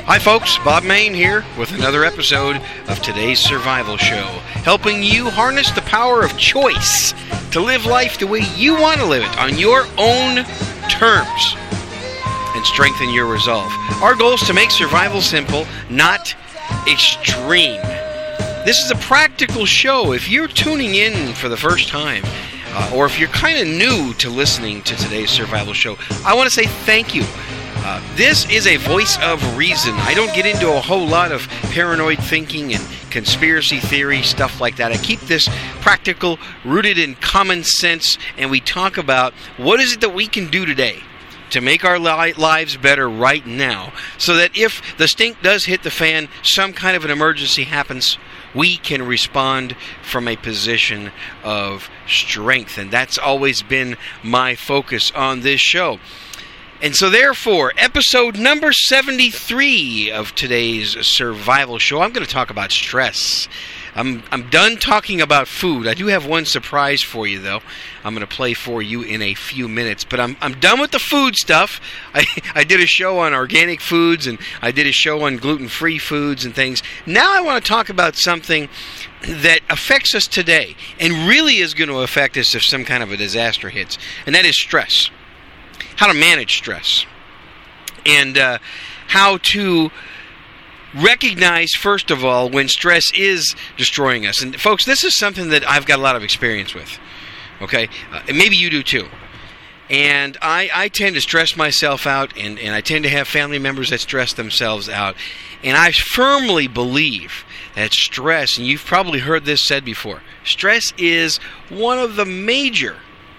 Hi folks, Bob Mayne here with another episode of today's Survival Show, helping you harness the power of choice to live life the way you want to live it on your own terms and strengthen your resolve. Our goal is to make survival simple, not extreme. This is a practical show. If you're tuning in for the first time, or if you're kind of new to listening to today's Survival Show, I want to say thank you. This is a voice of reason. I don't get into a whole lot of paranoid thinking and conspiracy theory, stuff like that. I keep this practical, rooted in common sense, and we talk about what is it that we can do today to make our lives better right now, so that if the stink does hit the fan, some kind of an emergency happens, we can respond from a position of strength. And that's always been my focus on this show. And so therefore, episode number 73 of today's Survival Show, I'm going to talk about stress. I'm done talking about food. I do have one surprise for you, though. I'm going to play for you in a few minutes. But I'm done with the food stuff. I did a show on organic foods, and I did a show on gluten-free foods and things. Now I want to talk about something that affects us today and really is going to affect us if some kind of a disaster hits, and that is stress. How to manage stress, and how to recognize, first of all, when stress is destroying us. And folks, this is something that I've got a lot of experience with, okay? And maybe you do too. And I tend to stress myself out, and I tend to have family members that stress themselves out. And I firmly believe that stress, and you've probably heard this said before, stress is one of the major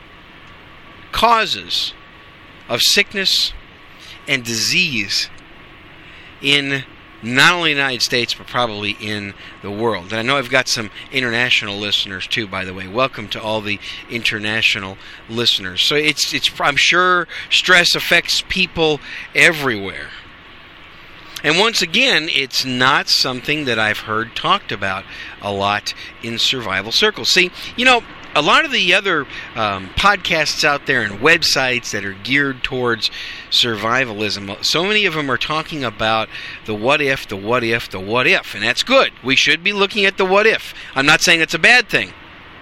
causes of sickness and disease in not only the United States, but probably in the world. And I know I've got some international listeners too, by the way. Welcome to all the international listeners. So I'm sure stress affects people everywhere. And once again, it's not something that I've heard talked about a lot in survival circles. See, a lot of the other podcasts out there and websites that are geared towards survivalism, so many of them are talking about the what if, the what if, the what if. And that's good. We should be looking at the what if. I'm not saying it's a bad thing.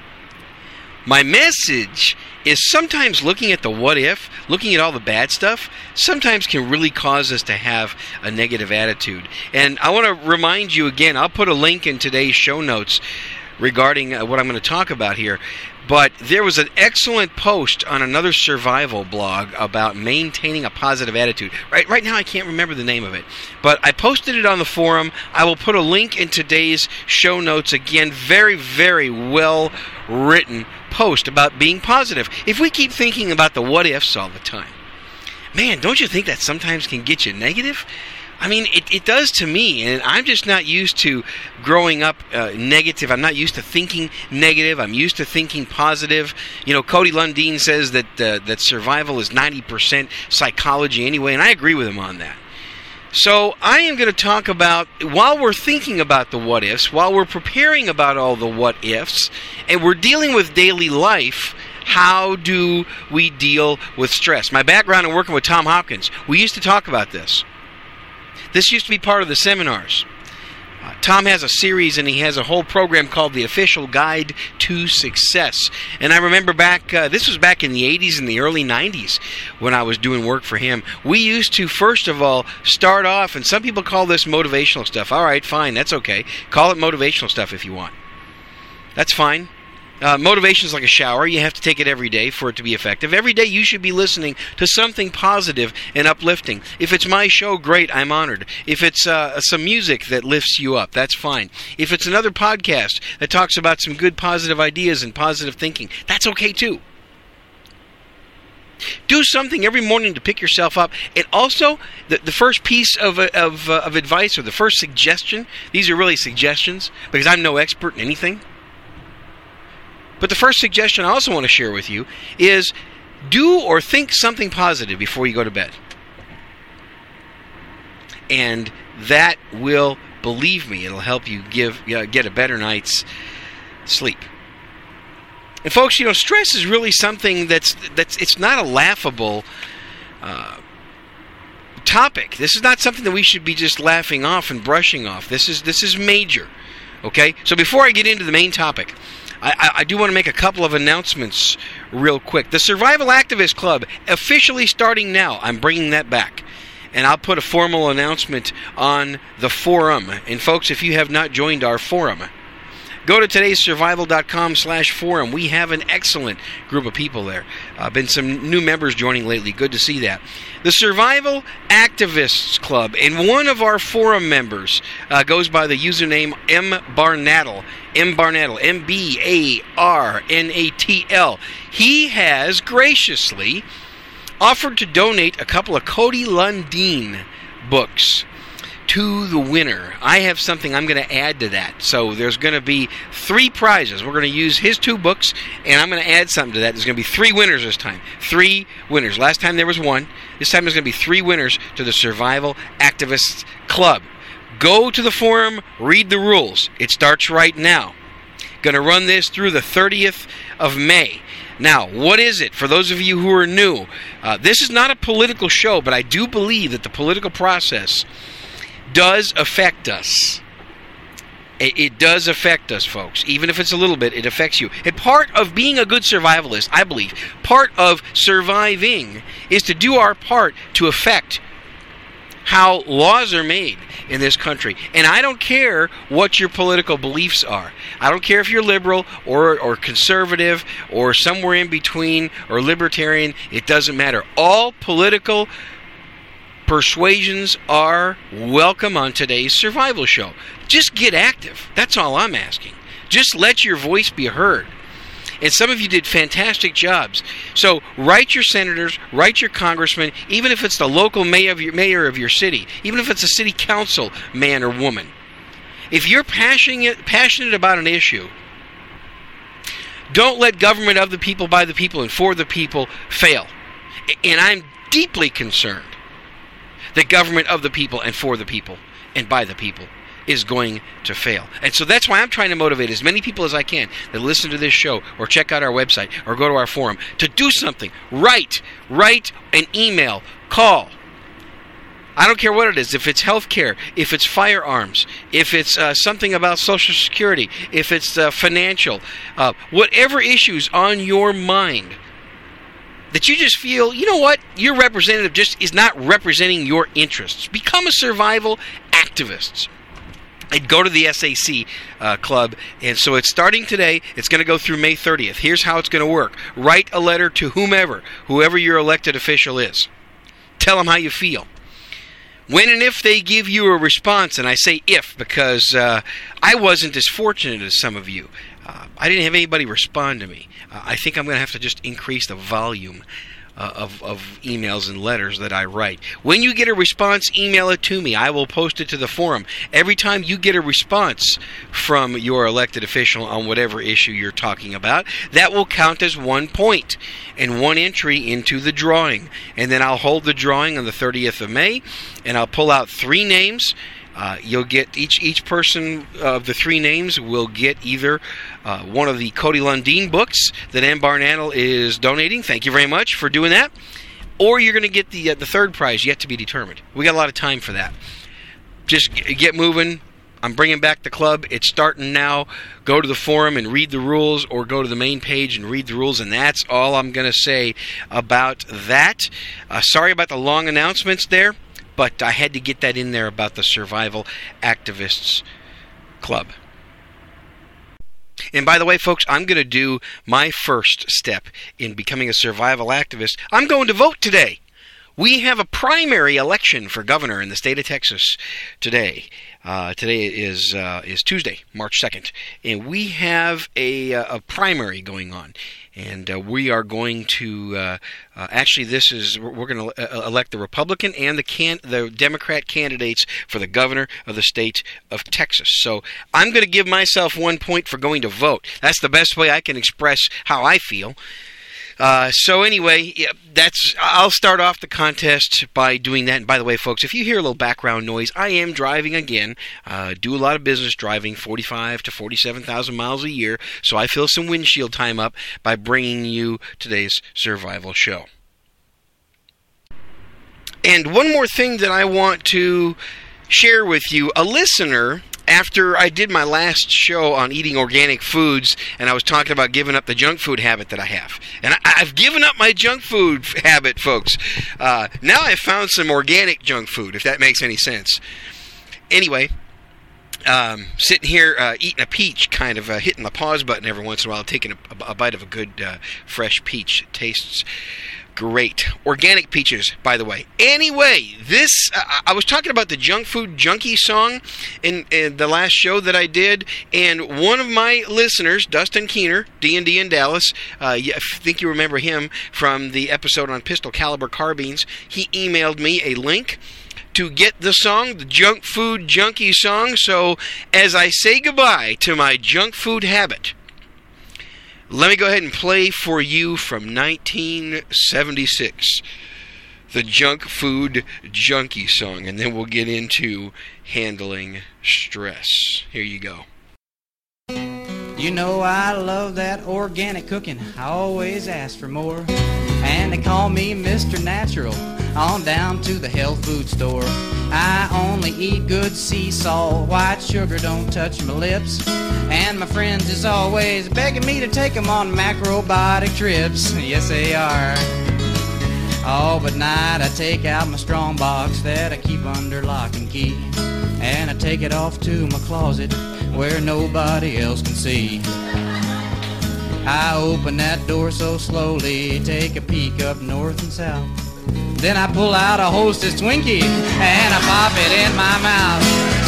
My message is sometimes looking at the what if, looking at all the bad stuff, sometimes can really cause us to have a negative attitude. And I want to remind you again, I'll put a link in today's show notes regarding what I'm going to talk about here. But there was an excellent post on another survival blog about maintaining a positive attitude. Right now I can't remember the name of it, but I posted it on the forum. I will put a link in today's show notes. Again, very, very well written post about being positive. If we keep thinking about the what ifs all the time, man, don't you think that sometimes can get you negative? I mean, it does to me, and I'm just not used to growing up negative. I'm not used to thinking negative. I'm used to thinking positive. Cody Lundin says that survival is 90% psychology anyway, and I agree with him on that. So I am going to talk about, while we're thinking about the what ifs, while we're preparing about all the what ifs, and we're dealing with daily life, how do we deal with stress? My background in working with Tom Hopkins, we used to talk about this. This used to be part of the seminars. Tom has a series, and he has a whole program called The Official Guide to Success. And I remember this was back in the 80s and the early 90s when I was doing work for him. We used to, first of all, start off, and some people call this motivational stuff. All right, fine, that's okay. Call it motivational stuff if you want. That's fine. Motivation is like a shower. You have to take it every day for it to be effective. Every day you should be listening to something positive and uplifting. If it's my show, great, I'm honored. If it's some music that lifts you up, that's fine. If it's another podcast that talks about some good positive ideas and positive thinking, that's okay too. Do something every morning to pick yourself up. And also, the first piece of advice, or the first suggestion, these are really suggestions because I'm no expert in anything. But the first suggestion I also want to share with you is do or think something positive before you go to bed. And that will, believe me, it'll help you get a better night's sleep. And folks, stress is really something that's it's not a laughable topic. This is not something that we should be just laughing off and brushing off. This is major. Okay? So before I get into the main topic, I do want to make a couple of announcements real quick. The Survival Activist Club, officially starting now. I'm bringing that back. And I'll put a formal announcement on the forum. And folks, if you have not joined our forum, go to todayssurvival.com/forum. We have an excellent group of people there. Been some new members joining lately. Good to see that. The Survival Activists Club, and one of our forum members goes by the username mbarnatl. mbarnatl, MBARNATL. He has graciously offered to donate a couple of Cody Lundin books to the winner. I have something I'm going to add to that. So there's going to be 3 prizes. We're going to use his 2 books, and I'm going to add something to that. There's going to be 3 winners this time. 3 winners. Last time there was 1. This time there's going to be 3 winners to the Survival Activists Club. Go to the forum, read the rules. It starts right now. Going to run this through the 30th of May. Now, what is it? For those of you who are new, this is not a political show, but I do believe that the political process does affect us. It does affect us, folks. Even if it's a little bit, it affects you. And part of being a good survivalist, I believe, part of surviving is to do our part to affect how laws are made in this country. And I don't care what your political beliefs are. I don't care if you're liberal or conservative or somewhere in between or libertarian. It doesn't matter. All political persuasions are welcome on today's survival show. Just get active. That's all I'm asking. Just let your voice be heard. And some of you did fantastic jobs. So write your senators, write your congressman, even if it's the local mayor of your city, even if it's a city council man or woman. If you're passionate about an issue, don't let government of the people, by the people, and for the people fail. And I'm deeply concerned that government of the people and for the people and by the people is going to fail. And so that's why I'm trying to motivate as many people as I can that listen to this show or check out our website or go to our forum to do something. Write an email, call. I don't care what it is. If it's healthcare, if it's firearms, if it's something about Social Security, if it's financial, whatever issues on your mind that you just feel, you know what, your representative just is not representing your interests. Become a survival activist. And go to the SAC club. And so it's starting today. It's going to go through May 30th. Here's how it's going to work. Write a letter to whoever your elected official is. Tell them how you feel. When and if they give you a response, and I say if because I wasn't as fortunate as some of you. I didn't have anybody respond to me. I think I'm going to have to just increase the volume of emails and letters that I write. When you get a response, email it to me. I will post it to the forum. Every time you get a response from your elected official on whatever issue you're talking about, that will count as 1 point and 1 entry into the drawing. And then I'll hold the drawing on the 30th of May, and I'll pull out 3 names. You'll get each person of the 3 names will get either one of the Cody Lundin books that mbarnatl is donating. Thank you very much for doing that. Or you're going to get the 3rd prize yet to be determined. We got a lot of time for that. Just get moving. I'm bringing back the club. It's starting now. Go to the forum and read the rules, or go to the main page and read the rules, and that's all I'm going to say about that. Sorry about the long announcements there. But I had to get that in there about the Survival Activists Club. And by the way, folks, I'm going to do my first step in becoming a survival activist. I'm going to vote today. We have a primary election for governor in the state of Texas today. Today is Tuesday, March 2nd, and we have a primary going on. And we are going to we're going to elect the Republican and the Democrat candidates for the governor of the state of Texas. So I'm going to give myself 1 point for going to vote. That's the best way I can express how I feel. So anyway, I'll start off the contest by doing that. And by the way, folks, if you hear a little background noise, I am driving again. Do a lot of business driving, 45 to 47,000 miles a year. So I fill some windshield time up by bringing you today's survival show. And one more thing that I want to share with you, a listener, after I did my last show on eating organic foods, and I was talking about giving up the junk food habit that I have. And I've given up my junk food habit, folks. Now I've found some organic junk food, if that makes any sense. Anyway, sitting here eating a peach, kind of hitting the pause button every once in a while, taking a bite of a good fresh peach. It tastes great. Organic peaches, by the way. Anyway, this I was talking about the Junk Food Junkie song in the last show that I did, and one of my listeners, Dustin Keener, D&D in Dallas, I think you remember him from the episode on pistol caliber carbines, he emailed me a link to get the song, the Junk Food Junkie song. So as I say goodbye to my junk food habit, let me go ahead and play for you from 1976, the Junk Food Junkie song, and then we'll get into handling stress. Here you go. You know I love that organic cooking, I always ask for more. And they call me Mr. Natural, on down to the health food store. I only eat good sea salt, white sugar don't touch my lips. And my friends is always begging me to take them on macrobiotic trips. Yes, they are. Oh, but night I take out my strong box that I keep under lock and key, and I take it off to my closet where nobody else can see. I open that door so slowly, take a peek up north and south. Then I pull out a Hostess Twinkie and I pop it in my mouth.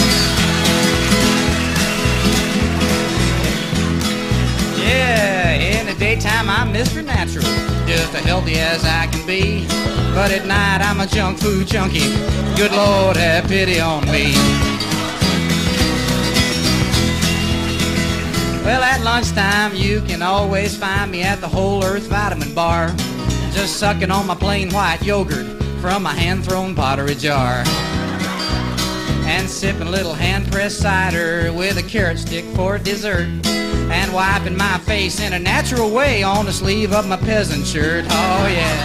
Yeah, in the daytime I'm Mr. Natural, just as healthy as I can be. But at night I'm a junk food junkie, good Lord have pity on me. Well, at lunchtime you can always find me at the Whole Earth Vitamin Bar, just sucking on my plain white yogurt from my hand-thrown pottery jar, and sipping a little hand-pressed cider with a carrot stick for dessert, and wiping my face in a natural way on the sleeve of my peasant shirt. Oh yeah.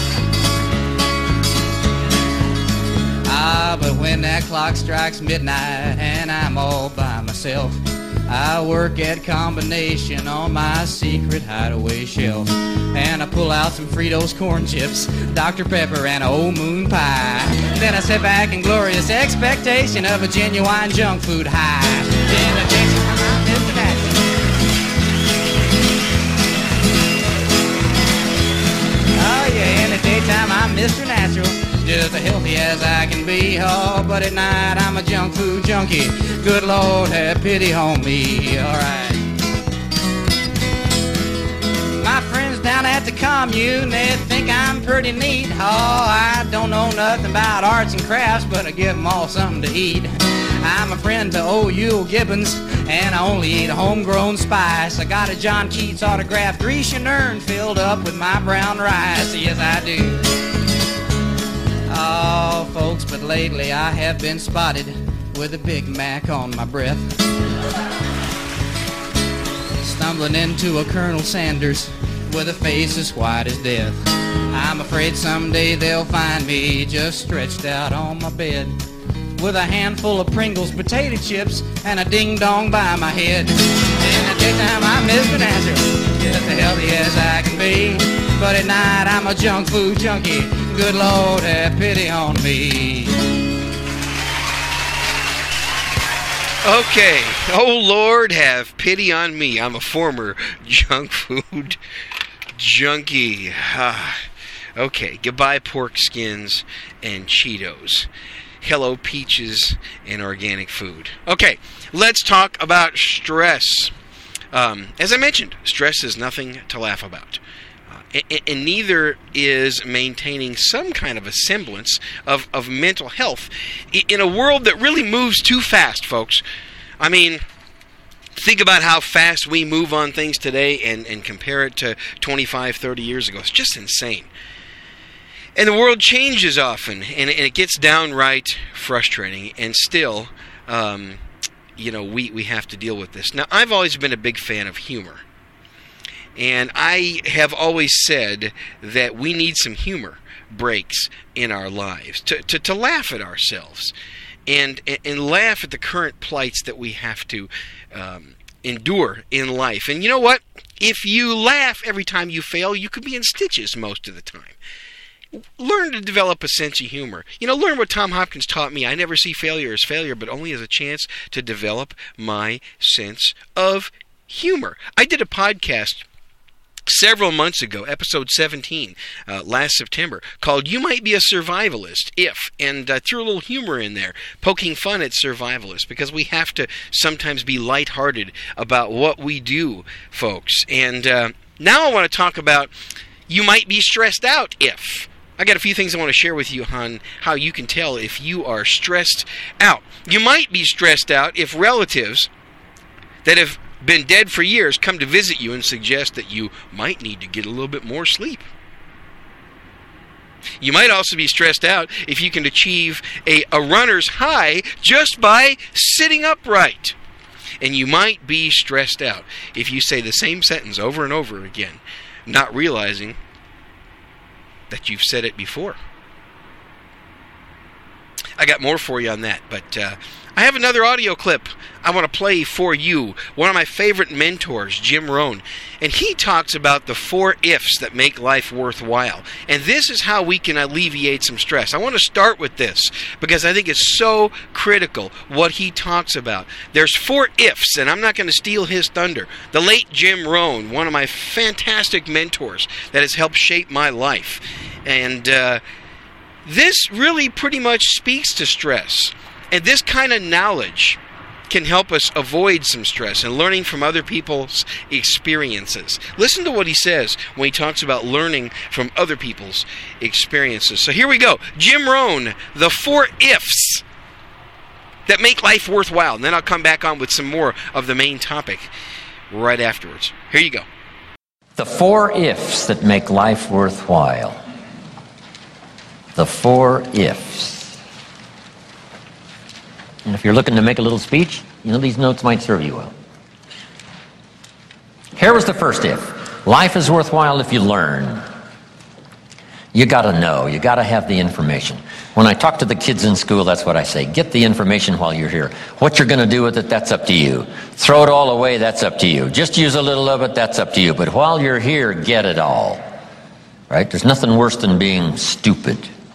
Ah, but when that clock strikes midnight and I'm all by myself, I work at combination on my secret hideaway shelf, and I pull out some Fritos corn chips, Dr. Pepper, and an old moon pie. Then I sit back in glorious expectation of a genuine junk food high. Then I take some time, Mr. Natural. Oh yeah, in the daytime I'm Mr. Natural, just as healthy as I can be. Oh, but at night I'm a junk food junkie, good Lord have pity on me. Alright. My friends down at the commune, they think I'm pretty neat. Oh, I don't know nothing about arts and crafts, but I give them all something to eat. I'm a friend to old Yule Gibbons, and I only eat homegrown spice. I got a John Keats autographed Grecian urn filled up with my brown rice. Yes, I do. Oh, folks, but lately I have been spotted with a Big Mac on my breath, stumbling into a Colonel Sanders with a face as white as death. I'm afraid someday they'll find me just stretched out on my bed with a handful of Pringles potato chips and a ding-dong by my head. In the daytime I'm Mr. Natural, just as healthy as I can be. But at night I'm a junk food junkie, good Lord have pity on me. Okay, oh Lord have pity on me. I'm a former junk food junkie. Okay, goodbye pork skins and Cheetos. Hello peaches and organic food. Okay, let's talk about stress. As I mentioned, stress is nothing to laugh about. And neither is maintaining some kind of a semblance of mental health in a world that really moves too fast, folks. I mean, think about how fast we move on things today and compare it to 25, 30 years ago. It's just insane. And the world changes often, and it gets downright frustrating. And still, we have to deal with this. Now, I've always been a big fan of humor. And I have always said that we need some humor breaks in our lives to laugh at ourselves and laugh at the current plights that we have to endure in life. And you know what? If you laugh every time you fail, you could be in stitches most of the time. Learn to develop a sense of humor. Learn what Tom Hopkins taught me. I never see failure as failure, but only as a chance to develop my sense of humor. I did a podcast several months ago, episode 17, last September, called You Might Be a Survivalist If, and threw a little humor in there, poking fun at survivalists, because we have to sometimes be lighthearted about what we do, folks. And now I want to talk about you might be stressed out if. I got a few things I want to share with you on how you can tell if you are stressed out. You might be stressed out if relatives that have been dead for years come to visit you and suggest that you might need to get a little bit more sleep. You might also be stressed out if you can achieve a runner's high just by sitting upright. And you might be stressed out if you say the same sentence over and over again, not realizing that you've said it before. I got more for you on that, but I have another audio clip I want to play for you. One of my favorite mentors, Jim Rohn, and he talks about the 4 ifs that make life worthwhile. And this is how we can alleviate some stress. I want to start with this because I think it's so critical what he talks about. There's 4 ifs, and I'm not going to steal his thunder. The late Jim Rohn, one of my fantastic mentors that has helped shape my life. And this really pretty much speaks to stress. And this kind of knowledge can help us avoid some stress and learning from other people's experiences. Listen to what he says when he talks about learning from other people's experiences. So here we go. Jim Rohn, the 4 ifs that make life worthwhile. And then I'll come back on with some more of the main topic right afterwards. Here you go. The 4 ifs that make life worthwhile. The 4 ifs. And if you're looking to make a little speech, these notes might serve you well. Here was the first if. Life is worthwhile if you learn. You got to know. You got to have the information. When I talk to the kids in school, that's what I say. Get the information while you're here. What you're going to do with it, that's up to you. Throw it all away, that's up to you. Just use a little of it, that's up to you. But while you're here, get it all. Right? There's nothing worse than being stupid.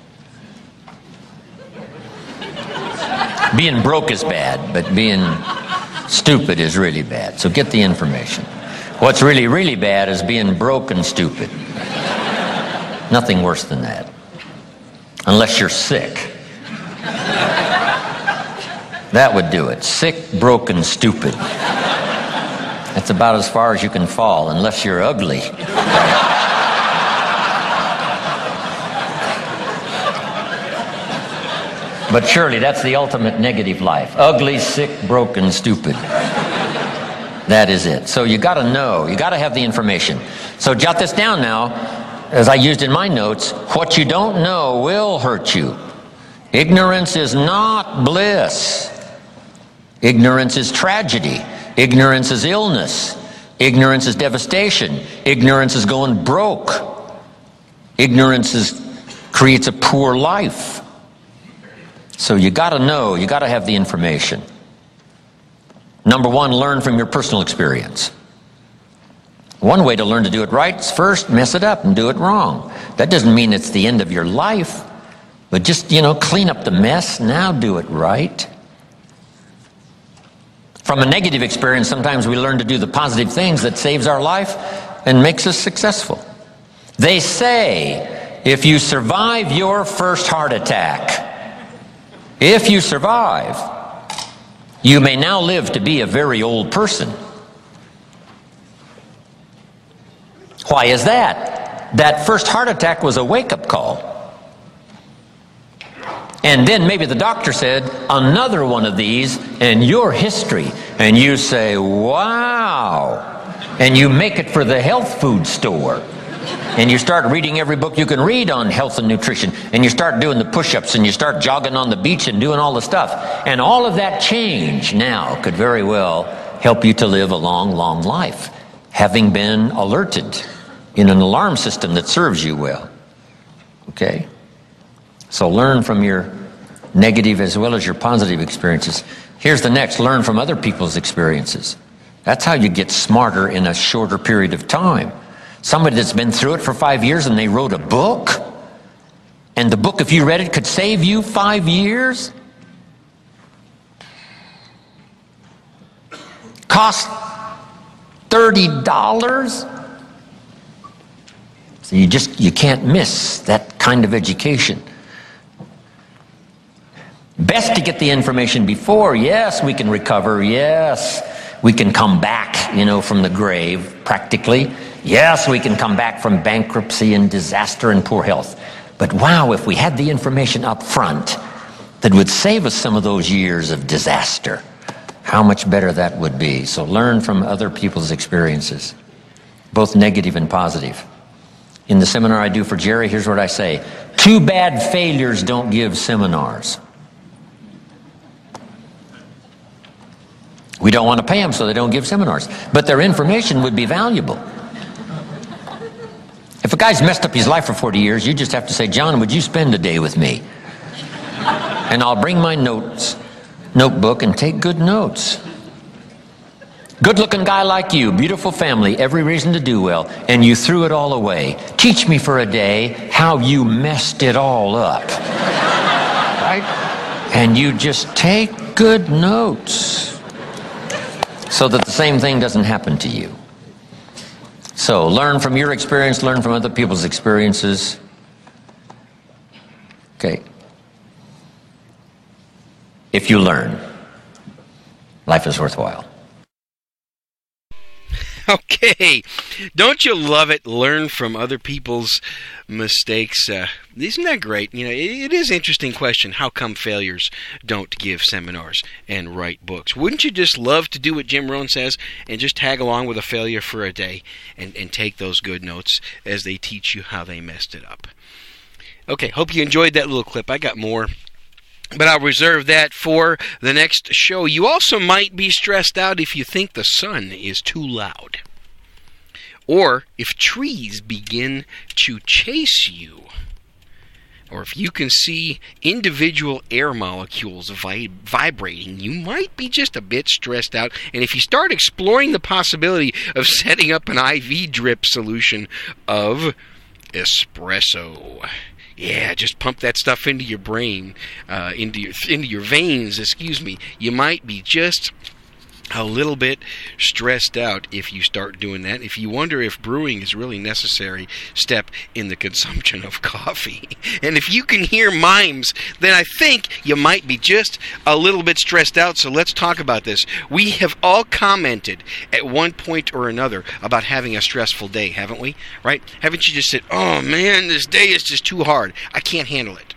Being broke is bad, but being stupid is really bad. So get the information. What's really, really bad is being broke and stupid. Nothing worse than that. Unless you're sick. That would do it. Sick, broke, and stupid. That's about as far as you can fall, unless you're ugly. But surely that's the ultimate negative life. Ugly, sick, broken, stupid. That is it. So you got to know. You got to have the information. So jot this down now, as I used in my notes. What you don't know will hurt you. Ignorance is not bliss. Ignorance is tragedy. Ignorance is illness. Ignorance is devastation. Ignorance is going broke. Ignorance creates a poor life. So you got to know, you got to have the information. Number 1, learn from your personal experience. One way to learn to do it right is first mess it up and do it wrong. That doesn't mean it's the end of your life, but just, clean up the mess, now do it right. From a negative experience, sometimes we learn to do the positive things that saves our life and makes us successful. They say, if you survive your first heart attack, if you survive, you may now live to be a very old person. Why is that? That first heart attack was a wake-up call. And then maybe the doctor said, another one of these and your history. And you say, wow. And you make it for the health food store. And you start reading every book you can read on health and nutrition. And you start doing the push-ups and you start jogging on the beach and doing all the stuff. And all of that change now could very well help you to live a long, long life. having been alerted in an alarm system that serves you well. Okay? So learn from your negative as well as your positive experiences. Here's the next, learn from other people's experiences. That's how you get smarter in a shorter period of time. Somebody that's been through it for 5 years and they wrote a book, and the book, if you read it, could save you 5 years. Cost $30. So you can't miss that kind of education. Best to get the information before. Yes, we can recover. Yes, we can come back, from the grave, practically. Yes, we can come back from bankruptcy and disaster and poor health. But wow, if we had the information up front that would save us some of those years of disaster, how much better that would be. So learn from other people's experiences, both negative and positive. In the seminar I do for Jerry, here's what I say. Too bad failures don't give seminars. We don't want to pay them, so they don't give seminars. But their information would be valuable. If a guy's messed up his life for 40 years, you just have to say, John, would you spend a day with me? And I'll bring my notebook and take good notes. Good-looking guy like you, beautiful family, every reason to do well, and you threw it all away. Teach me for a day how you messed it all up. Right? And you just take good notes so that the same thing doesn't happen to you. So learn from your experience, learn from other people's experiences. Okay. If you learn, life is worthwhile. Okay, don't you love it? Learn from other people's mistakes. Isn't that great? It is an interesting question. How come failures don't give seminars and write books? Wouldn't you just love to do what Jim Rohn says and just tag along with a failure for a day and take those good notes as they teach you how they messed it up? Okay, hope you enjoyed that little clip. I got more, but I'll reserve that for the next show. You also might be stressed out if you think the sun is too loud, or if trees begin to chase you, or if you can see individual air molecules vibrating. You might be just a bit stressed out. And if you start exploring the possibility of setting up an IV drip solution of espresso, yeah, just pump that stuff into your brain, into your veins, you might be just a little bit stressed out if you start doing that. If you wonder if brewing is really necessary step in the consumption of coffee. And if you can hear mimes, then I think you might be just a little bit stressed out. So let's talk about this. We have all commented at one point or another about having a stressful day, haven't we? Right? Haven't you just said, oh man, this day is just too hard. I can't handle it.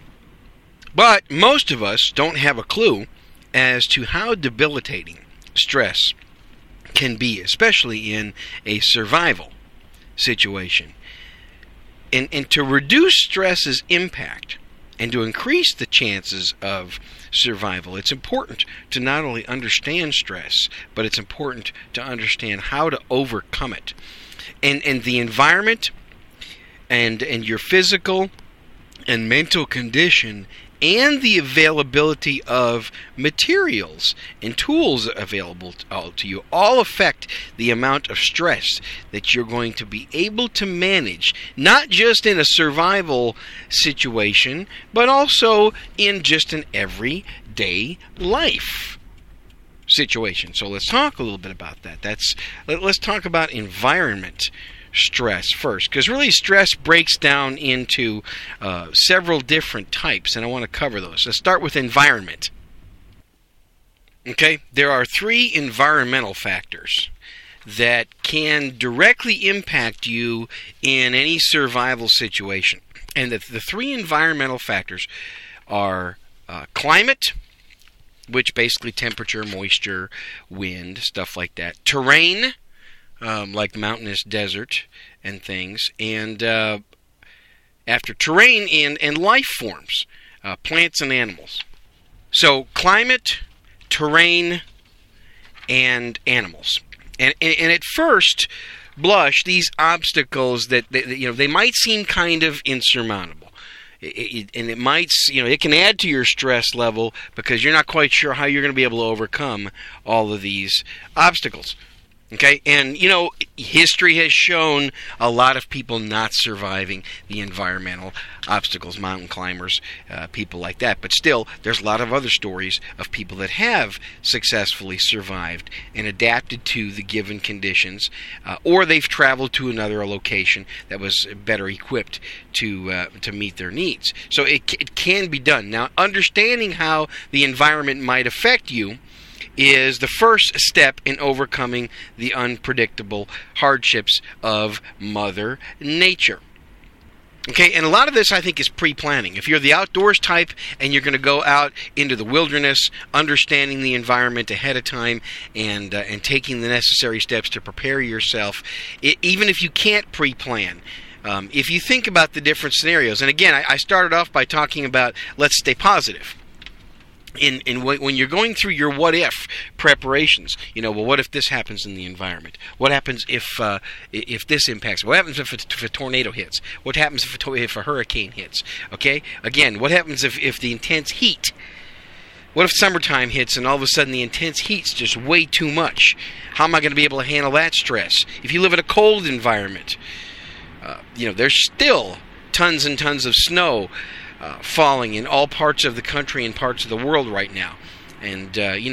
But most of us don't have a clue as to how debilitating stress can be, especially in a survival situation. And to reduce stress's impact and to increase the chances of survival, it's important to not only understand stress, but it's important to understand how to overcome it. And the environment and your physical and mental condition and the availability of materials and tools available to you all affect the amount of stress that you're going to be able to manage, not just in a survival situation, but also in just an everyday life situation. So let's talk a little bit about that. Let's talk about environment stress first, because really stress breaks down into several different types, and I want to cover those. Let's start with environment. Okay, there are 3 environmental factors that can directly impact you in any survival situation, and the 3 environmental factors are climate, which basically temperature, moisture, wind, stuff like that. Terrain, like mountainous desert and things, and after terrain and life forms, plants and animals. So climate, terrain, and animals. And at first blush, these obstacles that they might seem kind of insurmountable. And it might, it can add to your stress level because you're not quite sure how you're going to be able to overcome all of these obstacles. Okay, and history has shown a lot of people not surviving the environmental obstacles, mountain climbers, people like that. But still, there's a lot of other stories of people that have successfully survived and adapted to the given conditions, or they've traveled to another location that was better equipped to meet their needs. So it can be done. Now, understanding how the environment might affect you is the first step in overcoming the unpredictable hardships of Mother Nature. Okay, and a lot of this I think is pre-planning. If you're the outdoors type and you're going to go out into the wilderness, understanding the environment ahead of time and taking the necessary steps to prepare yourself, even if you can't pre-plan, if you think about the different scenarios, and again, I started off by talking about let's stay positive. When you're going through your what-if preparations, what if this happens in the environment? What happens if this impacts? What happens if a tornado hits? What happens if a hurricane hits? Okay? Again, what happens if the intense heat? What if summertime hits and all of a sudden the intense heat's just way too much? How am I going to be able to handle that stress? If you live in a cold environment, there's still tons and tons of snow falling in all parts of the country and parts of the world right now. And,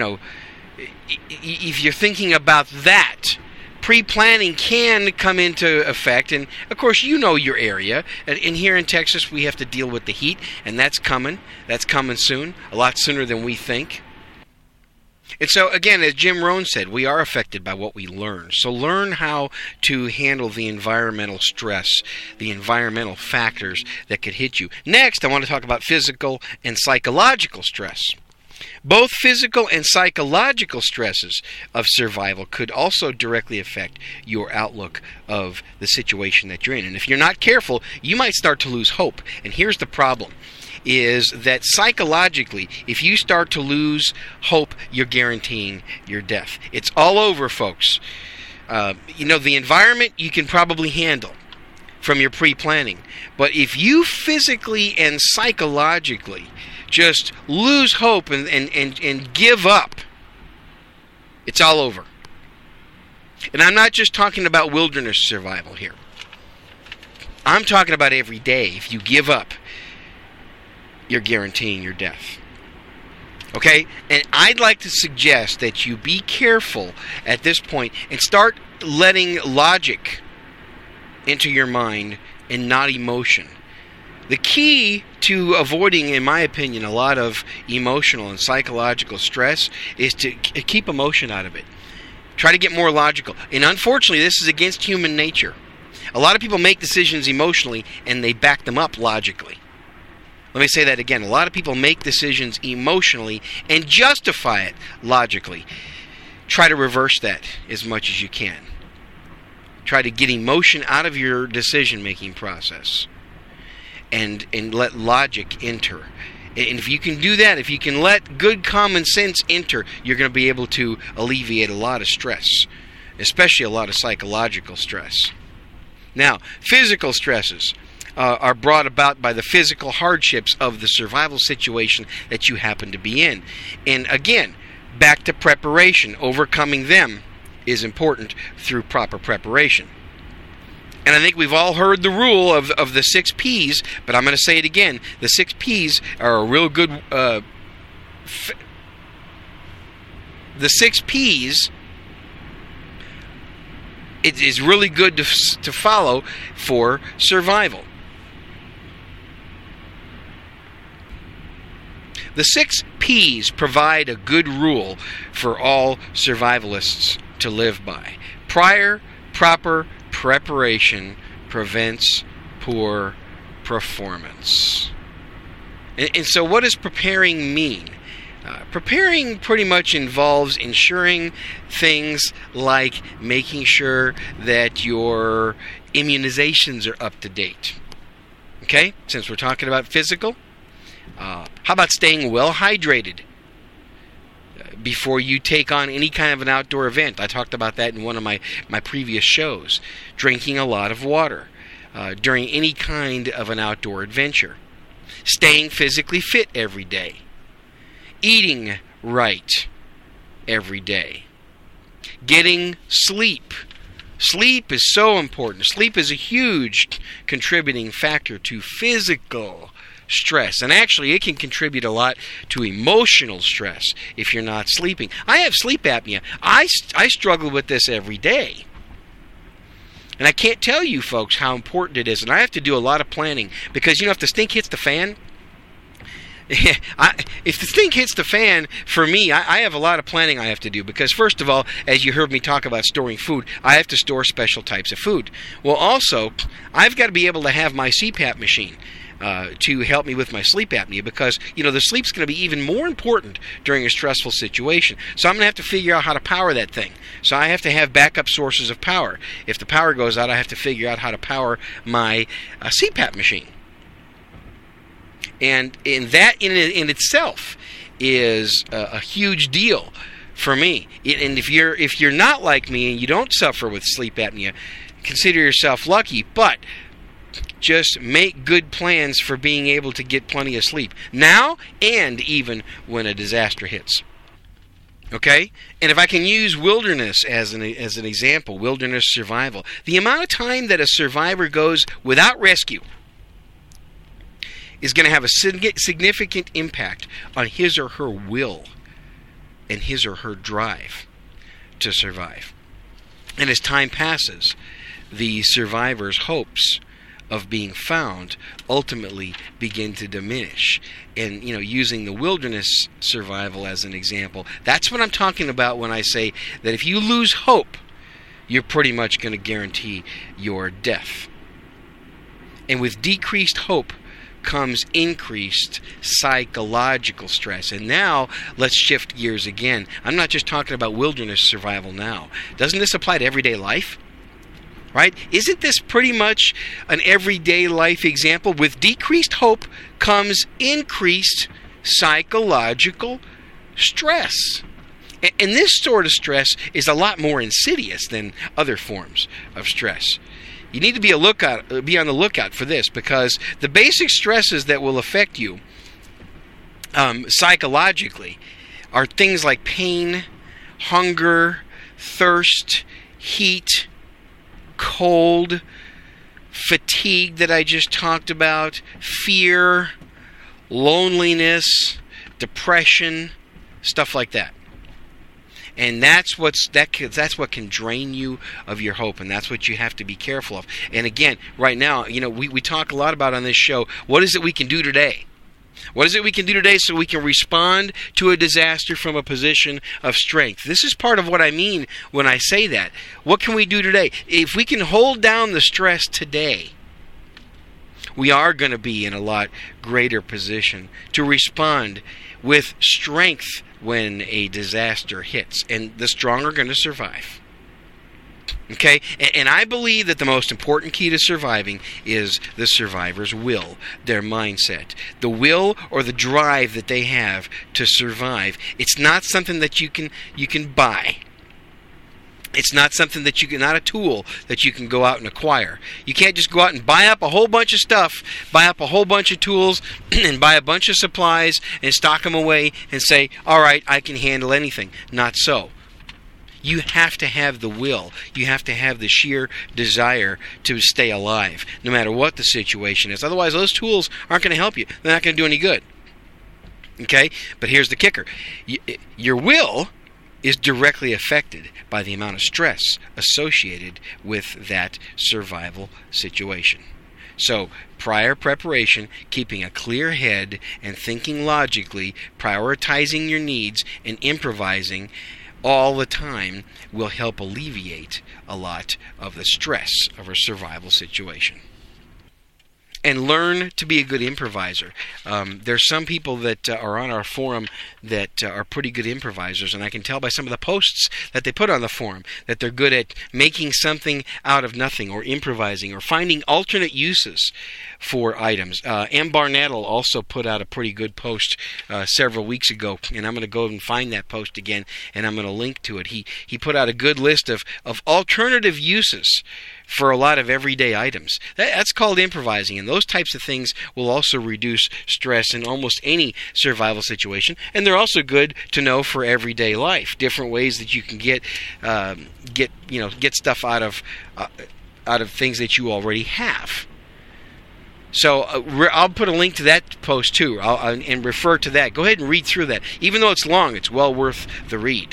if you're thinking about that, pre-planning can come into effect. And, of course, your area. And here in Texas, we have to deal with the heat, and that's coming. That's coming soon, a lot sooner than we think. And so, again, as Jim Rohn said, we are affected by what we learn. So learn how to handle the environmental stress, the environmental factors that could hit you. Next, I want to talk about physical and psychological stress. Both physical and psychological stresses of survival could also directly affect your outlook of the situation that you're in. And if you're not careful, you might start to lose hope. And here's the problem. Is that psychologically, if you start to lose hope, you're guaranteeing your death. It's all over, folks. The environment you can probably handle from your pre-planning. But if you physically and psychologically just lose hope and give up, it's all over. And I'm not just talking about wilderness survival here. I'm talking about every day. If you give up, you're guaranteeing your death. Okay? And I'd like to suggest that you be careful at this point and start letting logic into your mind and not emotion. The key to avoiding, in my opinion, a lot of emotional and psychological stress is to keep emotion out of it. Try to get more logical. And unfortunately, this is against human nature. A lot of people make decisions emotionally and they back them up logically. Let me say that again. A lot of people make decisions emotionally and justify it logically. Try to reverse that as much as you can. Try to get emotion out of your decision-making process and let logic enter. And if you can do that, if you can let good common sense enter, you're going to be able to alleviate a lot of stress, especially a lot of psychological stress. Now, physical stresses are brought about by the physical hardships of the survival situation that you happen to be in. And again, back to preparation. Overcoming them is important through proper preparation. And I think we've all heard the rule of the 6 Ps, but I'm going to say it again. The 6 Ps are a real good... the 6 Ps... it is really good to follow for survival. The 6 Ps provide a good rule for all survivalists to live by. Prior, proper preparation prevents poor performance. And so what does preparing mean? Preparing pretty much involves ensuring things like making sure that your immunizations are up to date. Okay? Since we're talking about physical, how about staying well hydrated? before you take on any kind of an outdoor event. I talked about that in one of my previous shows. Drinking a lot of water during any kind of an outdoor adventure. Staying physically fit every day. Eating right every day. Getting sleep. Sleep is so important. Sleep is a huge contributing factor to physical stress. And actually, it can contribute a lot to emotional stress if you're not sleeping. I have sleep apnea. I struggle with this every day. And I can't tell you, folks, how important it is. And I have to do a lot of planning because, if the stink hits the fan, if the stink hits the fan, for me, I have a lot of planning I have to do because, first of all, as you heard me talk about storing food, I have to store special types of food. Well, also, I've got to be able to have my CPAP machine to help me with my sleep apnea because, the sleep's going to be even more important during a stressful situation. So I'm going to have to figure out how to power that thing. So I have to have backup sources of power. If the power goes out, I have to figure out how to power my CPAP machine. And that in itself is a huge deal for me. And if you're not like me and you don't suffer with sleep apnea, consider yourself lucky. But just make good plans for being able to get plenty of sleep now and even when a disaster hits. Okay? And if I can use wilderness as an example, wilderness survival, the amount of time that a survivor goes without rescue is going to have a significant impact on his or her will and his or her drive to survive. And as time passes, the survivor's hopes of being found ultimately begin to diminish. And, using the wilderness survival as an example, that's what I'm talking about when I say that if you lose hope, you're pretty much going to guarantee your death. And with decreased hope comes increased psychological stress. And now, let's shift gears again. I'm not just talking about wilderness survival now. Doesn't this apply to everyday life? Right? Isn't this pretty much an everyday life example? With decreased hope comes increased psychological stress. And this sort of stress is a lot more insidious than other forms of stress. You need to be on the lookout for this because the basic stresses that will affect you psychologically are things like pain, hunger, thirst, heat, cold, fatigue that I just talked about, fear, loneliness, depression, stuff like that. And that's what can drain you of your hope, and that's what you have to be careful of. And again, right now, we talk a lot about on this show, what is it we can do today? What is it we can do today so we can respond to a disaster from a position of strength? This is part of what I mean when I say that. What can we do today? If we can hold down the stress today, we are going to be in a lot greater position to respond with strength when a disaster hits. And the strong are going to survive. Okay? And I believe that the most important key to surviving is the survivor's will, their mindset. The will or the drive that they have to survive. It's not something that you can buy. It's not something that not a tool that you can go out and acquire. You can't just go out and buy up a whole bunch of stuff, buy up a whole bunch of tools, and buy a bunch of supplies and stock them away and say, all right, I can handle anything. Not so. You have to have the will. You have to have the sheer desire to stay alive, no matter what the situation is. Otherwise, those tools aren't going to help you. They're not going to do any good. Okay? But here's the kicker. Your will is directly affected by the amount of stress associated with that survival situation. So, prior preparation, keeping a clear head and thinking logically, prioritizing your needs, and improvising all the time will help alleviate a lot of the stress of a survival situation. and learn to be a good improviser. There's some people that are on our forum that are pretty good improvisers, and I can tell by some of the posts that they put on the forum that they're good at making something out of nothing, or improvising, or finding alternate uses for items. M. Barnettle also put out a pretty good post several weeks ago, and I'm going to go and find that post again, and I'm going to link to it. He put out a good list of alternative uses for a lot of everyday items. That's called improvising, and those types of things will also reduce stress in almost any survival situation, and they're also good to know for everyday life. Different ways that you can get stuff out of things that you already have. So I'll put a link to that post too, and refer to that. Go ahead and read through that. Even though it's long, it's well worth the read.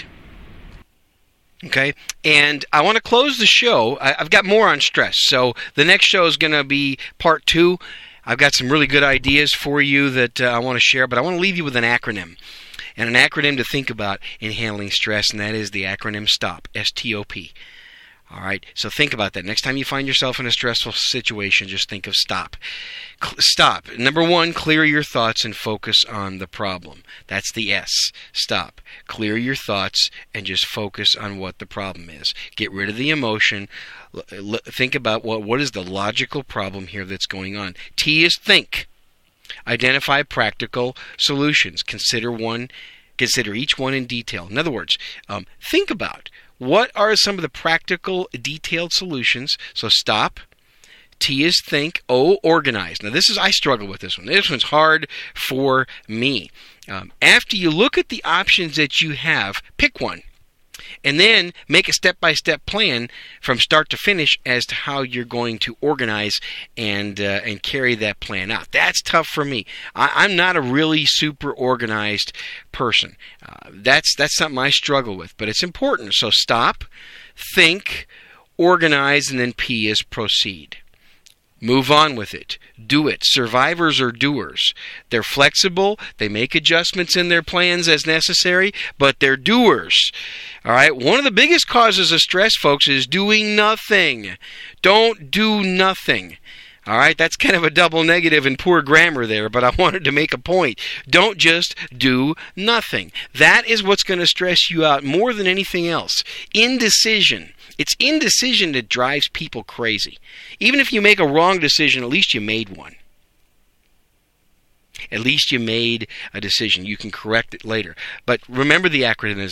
Okay, and I want to close the show. I've got more on stress, so the next show is going to be part 2. I've got some really good ideas for you that I want to share, but I want to leave you with an acronym, and an acronym to think about in handling stress, and that is the acronym STOP, S-T-O-P. All right, so think about that. Next time you find yourself in a stressful situation, just think of STOP. Stop. Number 1, clear your thoughts and focus on the problem. That's the S. Stop. Clear your thoughts and just focus on what the problem is. Get rid of the emotion. Think about what is the logical problem here that's going on. T is think. Identify practical solutions. Consider each one in detail. In other words, think about what are some of the practical, detailed solutions. So stop. T is think. O, organize. Now I struggle with this one. This one's hard for me. After you look at the options that you have, pick one. And then make a step-by-step plan from start to finish as to how you're going to organize and carry that plan out. That's tough for me. I'm not a really super organized person. That's something I struggle with, but it's important. So stop, think, organize, and then P is proceed. Move on with it. Do it. Survivors are doers. They're flexible. They make adjustments in their plans as necessary, but they're doers. All right? One of the biggest causes of stress, folks, is doing nothing. Don't do nothing. All right? That's kind of a double negative and poor grammar there, but I wanted to make a point. Don't just do nothing. That is what's going to stress you out more than anything else. Indecision. It's indecision that drives people crazy. Even if you make a wrong decision, at least you made one. At least you made a decision. You can correct it later. But remember the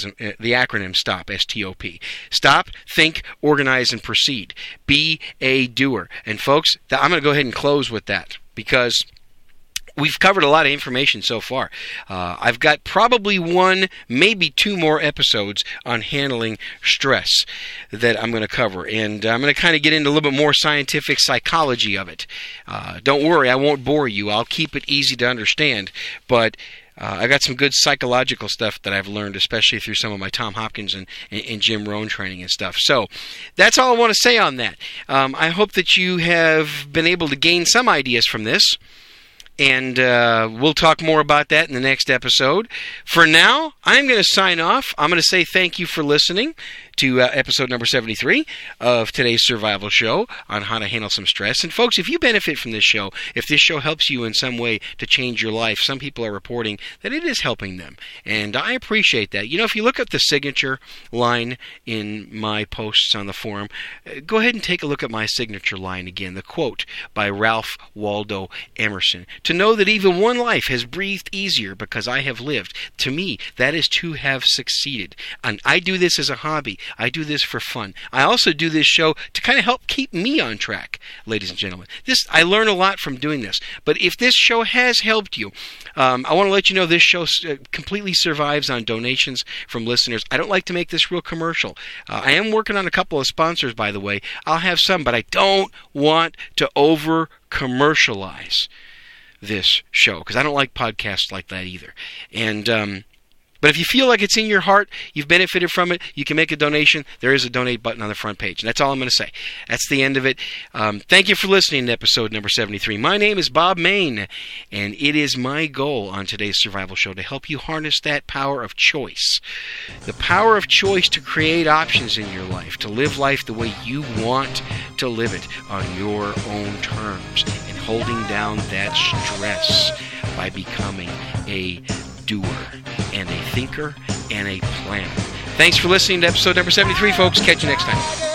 acronym STOP, S-T-O-P. Stop, think, organize, and proceed. Be a doer. And folks, I'm going to go ahead and close with that because we've covered a lot of information so far. I've got probably 1, maybe 2 more episodes on handling stress that I'm going to cover. And I'm going to kind of get into a little bit more scientific psychology of it. Don't worry, I won't bore you. I'll keep it easy to understand. But I got some good psychological stuff that I've learned, especially through some of my Tom Hopkins and Jim Rohn training and stuff. So that's all I want to say on that. I hope that you have been able to gain some ideas from this. And we'll talk more about that in the next episode. For now, I'm going to sign off. I'm going to say thank you for listening to episode number 73 of today's Survival Show on how to handle some stress. And folks, if you benefit from this show, if this show helps you in some way to change your life, some people are reporting that it is helping them. And I appreciate that. You know, if you look at the signature line in my posts on the forum, go ahead and take a look at my signature line again, the quote by Ralph Waldo Emerson. To know that even one life has breathed easier because I have lived. To me, that is to have succeeded. And I do this as a hobby. I do this for fun. I also do this show to kind of help keep me on track, ladies and gentlemen. I learn a lot from doing this. But if this show has helped you, I want to let you know this show completely survives on donations from listeners. I don't like to make this real commercial. I am working on a couple of sponsors, by the way. I'll have some, but I don't want to over-commercialize this show because I don't like podcasts like that either. And but if you feel like it's in your heart, you've benefited from it, you can make a donation. There is a donate button on the front page. And that's all I'm going to say. That's the end of it. Thank you for listening to episode number 73. My name is Bob Mayne, and it is my goal on today's Survival Show to help you harness that power of choice. The power of choice to create options in your life, to live life the way you want to live it on your own terms. And holding down that stress by becoming a doer and a thinker and a planner. Thanks for listening to episode number 73, folks. Catch you next time.